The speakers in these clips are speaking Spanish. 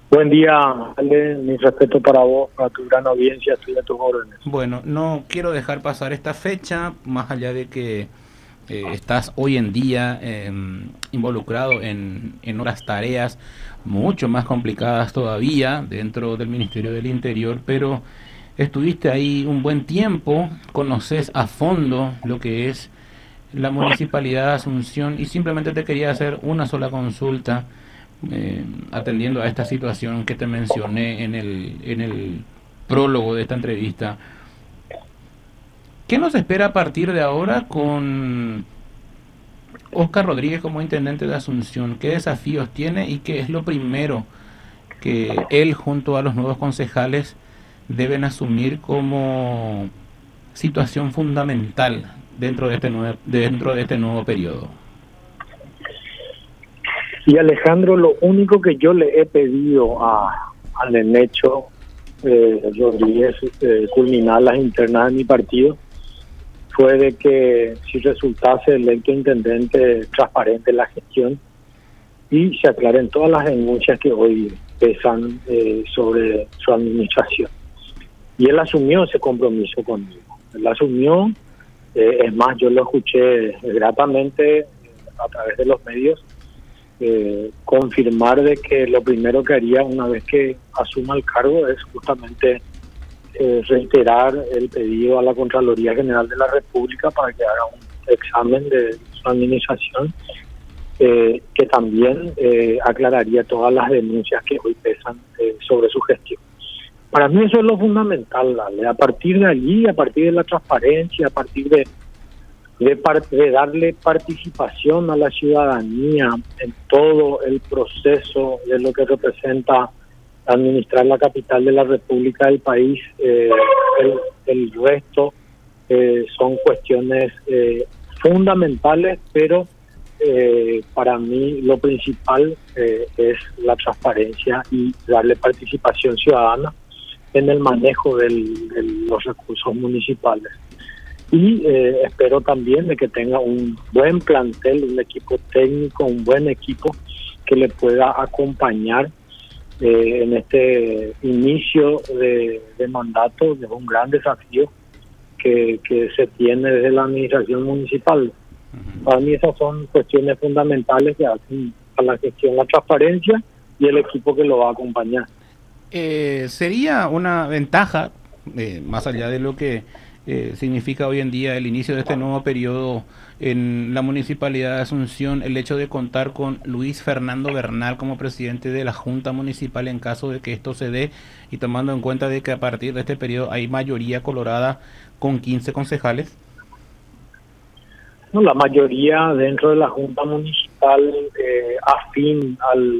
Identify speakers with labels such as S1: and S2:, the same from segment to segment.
S1: Buen día, Ale. Mi respeto para vos, para tu gran audiencia, estoy a tus órdenes.
S2: Bueno, no quiero dejar pasar esta fecha, más allá de que estás hoy en día involucrado en otras tareas mucho más complicadas todavía dentro del Ministerio del Interior, pero estuviste ahí un buen tiempo, conoces a fondo lo que es la Municipalidad de Asunción y simplemente te quería hacer una sola consulta atendiendo a esta situación que te mencioné en el prólogo de esta entrevista. ¿Qué nos espera a partir de ahora con Óscar Rodríguez como intendente de Asunción? ¿Qué desafíos tiene y qué es lo primero que él junto a los nuevos concejales deben asumir como situación fundamental dentro de este nuevo periodo?
S1: Y Alejandro, lo único que yo le he pedido al Enecho Rodríguez, culminar las internas de mi partido, fue de que si resultase electo intendente, transparente la gestión y se aclaren todas las denuncias que hoy pesan sobre su administración. Y él asumió ese compromiso conmigo. Él asumió, es más, yo lo escuché gratamente a través de los medios, confirmar de que lo primero que haría una vez que asuma el cargo es justamente reiterar el pedido a la Contraloría General de la República para que haga un examen de su administración, que también aclararía todas las denuncias que hoy pesan sobre su gestión. Para mí eso es lo fundamental, ¿vale? A partir de allí, a partir de la transparencia, a partir de darle participación a la ciudadanía en todo el proceso de lo que representa administrar la capital de la República del país, el resto son cuestiones fundamentales, pero para mí lo principal es la transparencia y darle participación ciudadana en el manejo de los recursos municipales. Y espero también de que tenga un buen plantel, un equipo técnico, un buen equipo que le pueda acompañar en este inicio de mandato. Es un gran desafío que se tiene desde la administración municipal. Para mí esas son cuestiones fundamentales que hacen a la gestión la transparencia y el equipo que lo va a acompañar.
S2: Sería una ventaja, más allá de lo que significa hoy en día el inicio de este nuevo periodo en la Municipalidad de Asunción, el hecho de contar con Luis Fernando Bernal como presidente de la Junta Municipal en caso de que esto se dé, y tomando en cuenta de que a partir de este periodo hay mayoría colorada con 15 concejales?
S1: No, la mayoría dentro de la Junta Municipal afín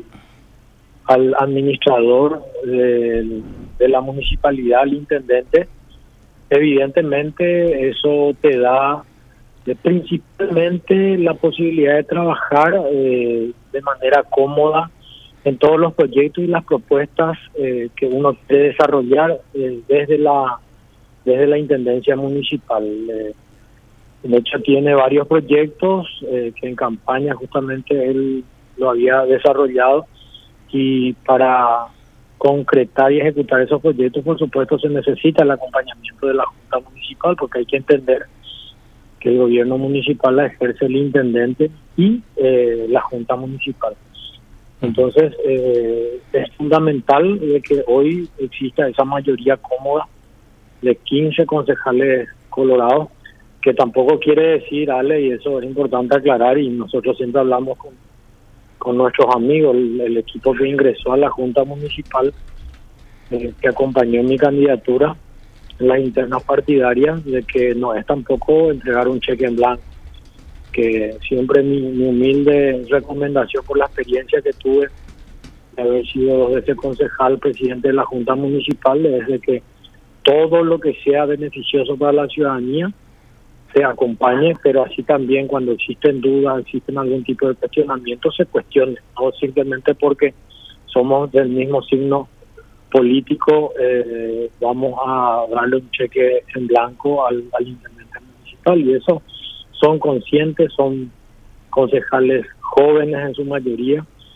S1: al administrador de la municipalidad, al intendente. Evidentemente eso te da principalmente la posibilidad de trabajar de manera cómoda en todos los proyectos y las propuestas que uno quiere desarrollar desde la Intendencia Municipal. De hecho tiene varios proyectos que en campaña justamente él lo había desarrollado, y para concretar y ejecutar esos proyectos, por supuesto, se necesita el acompañamiento de la Junta Municipal, porque hay que entender que el gobierno municipal la ejerce el intendente y la Junta Municipal. Entonces, es fundamental de que hoy exista esa mayoría cómoda de 15 concejales colorados, que tampoco quiere decir, Ale, y eso es importante aclarar, y nosotros siempre hablamos con nuestros amigos, el equipo que ingresó a la Junta Municipal, que acompañó mi candidatura en las internas partidarias, de que no es tampoco entregar un cheque en blanco, que siempre mi humilde recomendación por la experiencia que tuve de haber sido 2 veces concejal, presidente de la Junta Municipal, es de que todo lo que sea beneficioso para la ciudadanía se acompañe, pero así también cuando existen dudas, existen algún tipo de cuestionamiento, se cuestione, no simplemente porque somos del mismo signo político vamos a darle un cheque en blanco al intendente municipal. Y eso son conscientes, son concejales jóvenes en su mayoría,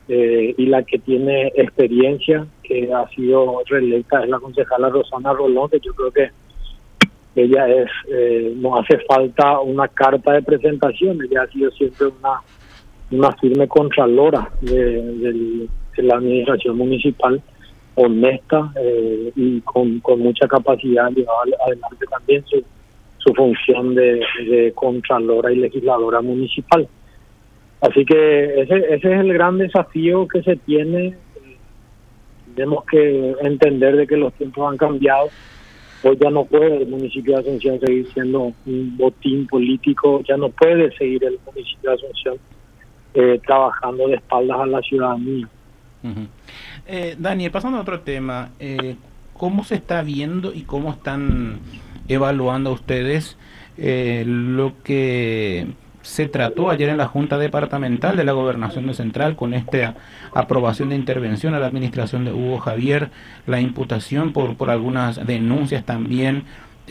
S1: y la que tiene experiencia, que ha sido reelecta, es la concejala Rosana Rolón, que yo creo que ella no hace falta una carta de presentación, ella ha sido siempre una firme contralora de la administración municipal, honesta, y con mucha capacidad de llevar adelante también su función de contralora y legisladora municipal. Así que ese es el gran desafío que se tiene. Tenemos que entender de que los tiempos han cambiado. Hoy ya no puede el municipio de Asunción seguir siendo un botín político, ya no puede seguir el municipio de Asunción trabajando de espaldas a la ciudadanía.
S2: Daniel, pasando a otro tema, ¿cómo se está viendo y cómo están evaluando ustedes lo que se trató ayer en la Junta Departamental de la Gobernación de Central con esta aprobación de intervención a la administración de Hugo Javier, la imputación por algunas denuncias también,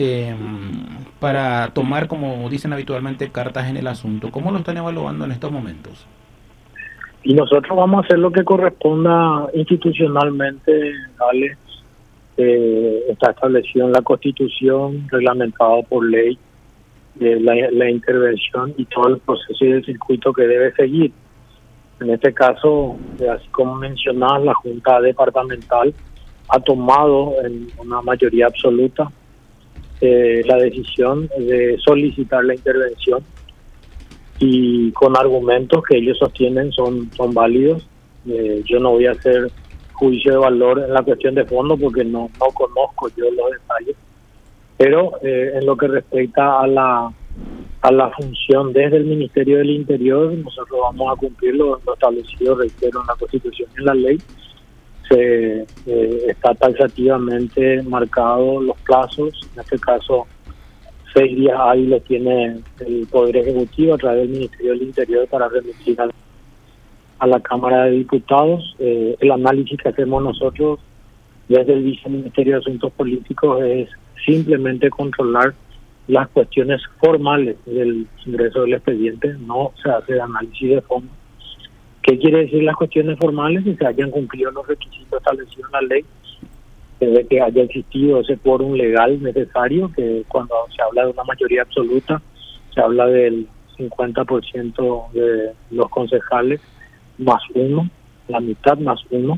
S2: para tomar, como dicen habitualmente, cartas en el asunto? ¿Cómo lo están evaluando en estos momentos?
S1: Y nosotros vamos a hacer lo que corresponda institucionalmente, Alex. Está establecido en la Constitución, reglamentado por ley, la intervención y todo el proceso y el circuito que debe seguir. En este caso, así como mencionás, la Junta Departamental ha tomado en una mayoría absoluta la decisión de solicitar la intervención, y con argumentos que ellos sostienen son válidos. Yo no voy a hacer juicio de valor en la cuestión de fondo porque no conozco yo los detalles, pero en lo que respecta a la función desde el Ministerio del Interior, nosotros vamos a cumplir lo establecido, reitero, en la Constitución y en la ley. Está taxativamente marcado los plazos. En este caso, 6 días hábiles tiene el Poder Ejecutivo a través del Ministerio del Interior para remitir a la Cámara de Diputados. El análisis que hacemos nosotros desde el Viceministerio de Asuntos Políticos es simplemente controlar las cuestiones formales del ingreso del expediente, no se hace de análisis de fondo. ¿Qué quiere decir las cuestiones formales? Que se hayan cumplido los requisitos establecidos en la ley, de que haya existido ese quórum legal necesario, que cuando se habla de una mayoría absoluta, se habla del 50% de los concejales más uno, la mitad más uno,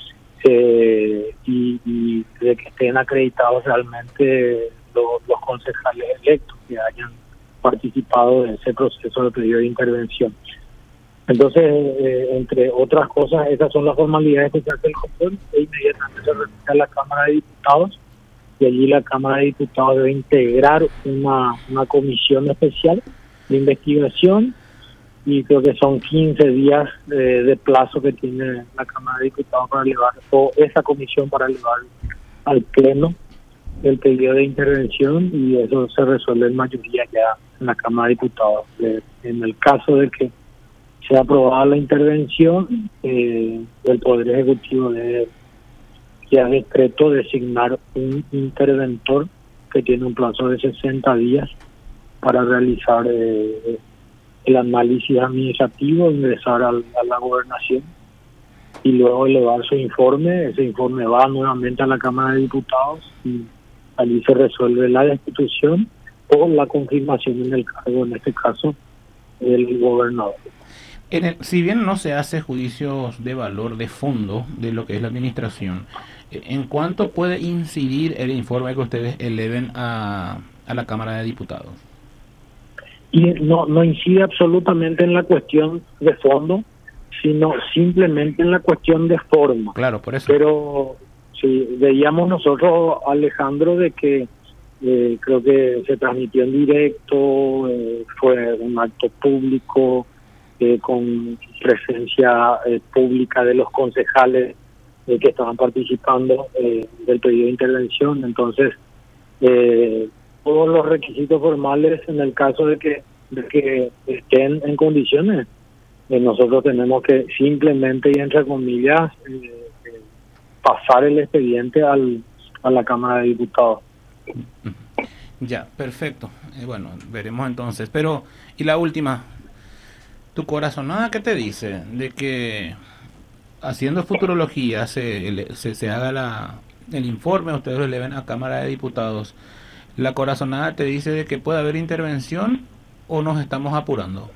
S1: y de que estén acreditados realmente los concejales electos que hayan participado en ese proceso de pedido de intervención. Entonces, entre otras cosas, esas son las formalidades que se hace el control, e inmediatamente se remite a la Cámara de Diputados, y allí la Cámara de Diputados debe integrar una comisión especial de investigación, y creo que son 15 días de plazo que tiene la Cámara de Diputados para elevar, o esa comisión para elevar al Pleno el pedido de intervención, y eso se resuelve en mayoría ya en la Cámara de Diputados. En el caso de que sea aprobada la intervención, el Poder Ejecutivo debe ya decreto designar un interventor que tiene un plazo de 60 días para realizar el análisis administrativo, ingresar a la gobernación y luego elevar su informe. Ese informe va nuevamente a la Cámara de Diputados y allí se resuelve la destitución o la confirmación en el cargo, en este caso, del gobernador.
S2: Si bien no se hace juicios de valor de fondo de lo que es la administración, ¿en cuánto puede incidir el informe que ustedes eleven a la Cámara de Diputados?
S1: Y no incide absolutamente en la cuestión de fondo, sino simplemente en la cuestión de forma.
S2: Claro, por eso.
S1: Pero sí, veíamos nosotros, Alejandro, de que creo que se transmitió en directo, fue un acto público, con presencia pública de los concejales que estaban participando del pedido de intervención. Entonces, todos los requisitos formales, en el caso de que estén en condiciones, nosotros tenemos que simplemente, y entre comillas, pasar el expediente a la Cámara de Diputados.
S2: Ya, perfecto. Bueno, veremos entonces. Pero, y la última, ¿tu corazonada qué te dice? De que haciendo futurología, se haga el informe, ustedes lo eleven a Cámara de Diputados, ¿la corazonada te dice de que puede haber intervención o nos estamos apurando?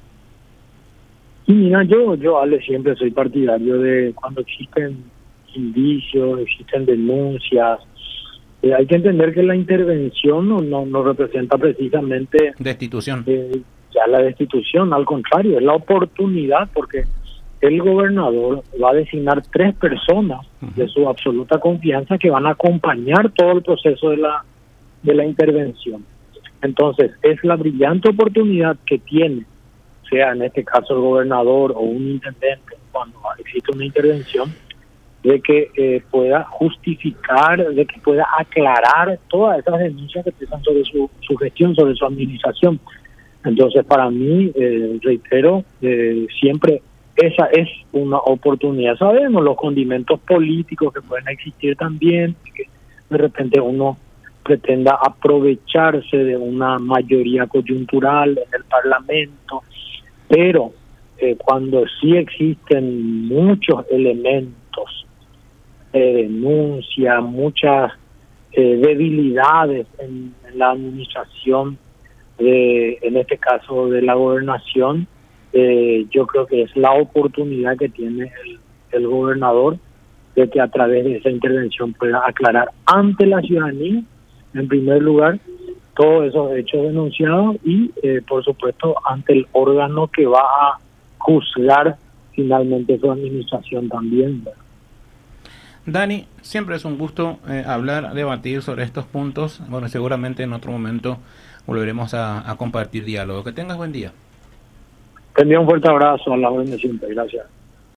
S1: Y mira, yo Ale, siempre soy partidario de cuando existen indicios, existen denuncias. Hay que entender que la intervención no representa precisamente
S2: Destitución.
S1: Ya la destitución, al contrario, es la oportunidad, porque el gobernador va a designar 3 personas de su absoluta confianza que van a acompañar todo el proceso de la intervención. Entonces, es la brillante oportunidad que tiene, sea en este caso el gobernador o un intendente, cuando existe una intervención, de que pueda justificar, de que pueda aclarar todas esas denuncias que pesan sobre su gestión, sobre su administración. Entonces, para mí, reitero, siempre esa es una oportunidad. Sabemos los condimentos políticos que pueden existir también, que de repente uno pretenda aprovecharse de una mayoría coyuntural en el Parlamento, pero cuando sí existen muchos elementos de denuncia, muchas debilidades en la administración, en este caso de la gobernación, yo creo que es la oportunidad que tiene el gobernador de que a través de esa intervención pueda aclarar ante la ciudadanía, en primer lugar, todos esos hechos denunciados y, por supuesto, ante el órgano que va a juzgar finalmente su administración también, ¿verdad?
S2: Dani, siempre es un gusto hablar, debatir sobre estos puntos. Bueno, seguramente en otro momento volveremos a compartir diálogo. Que tengas buen día.
S1: Te envío un fuerte abrazo, a la orden de siempre. Gracias.